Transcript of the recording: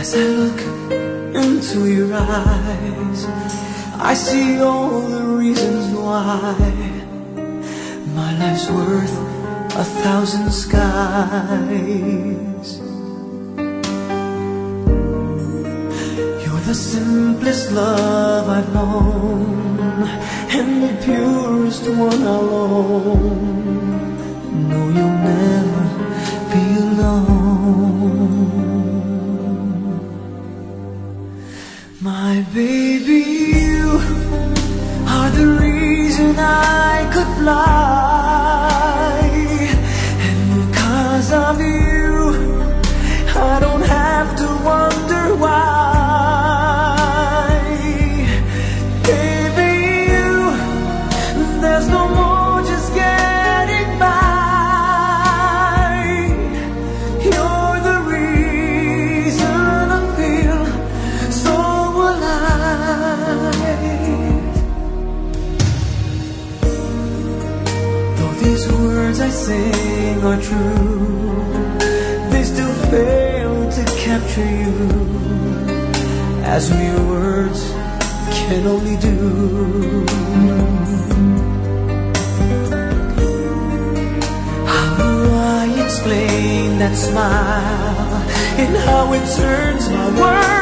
As I look into your eyes, I see all the reasons why my life's worth 1,000 skies. You're the simplest love I've known, and the purest one I'll own. No, you'll never be alone. My baby, you are the reason I could fly, and because of you, I don't have to wonder why. Baby, you, there's no more just getting by. You're the reason I feel so alive. Though these words I sing are true, they still fail to capture you, as mere words can only do. How do I explain that smile and how it turns my world